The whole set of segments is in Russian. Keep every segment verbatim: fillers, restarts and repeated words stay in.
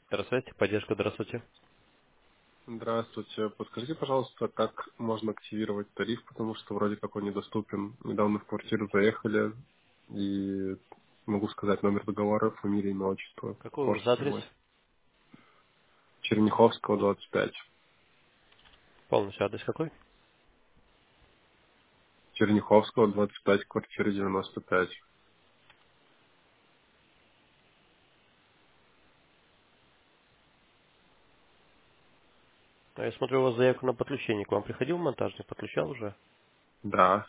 Здравствуйте, поддержка, здравствуйте. Здравствуйте. Подскажите, пожалуйста, как можно активировать тариф, потому что вроде как он недоступен. Недавно в квартиру заехали, и могу сказать номер договора, фамилия, имя, отчество. Какой у вас Можете адрес? прямой. Черняховского, двадцать пять. Полностью адрес какой? Черняховского, двадцать пять, квартира девяносто пять. А Я смотрю, у вас заявка на подключение. К вам приходил монтажник, подключал уже? Да.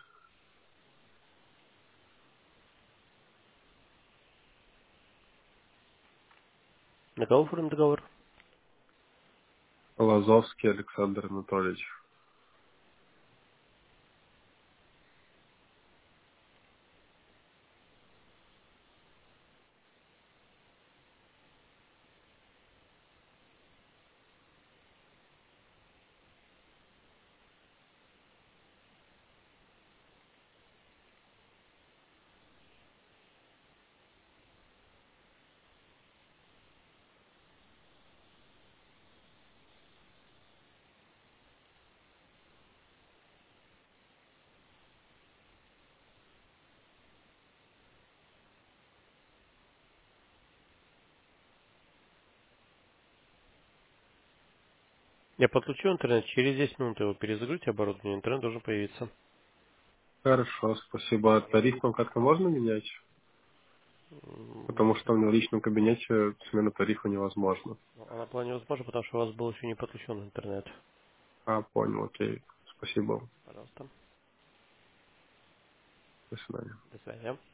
На кого оформлен договор? Лазовский Александр Анатольевич. Я подключу интернет, через десять минут его перезагрузите оборудование, интернет должен появиться. Хорошо, спасибо. А тариф вам как-то можно менять? Потому М, что у меня в личном кабинете смена тарифа невозможна. А на плане возможно, потому что у вас был еще не подключен интернет. А, понял, окей. Спасибо. Пожалуйста. До свидания. До свидания.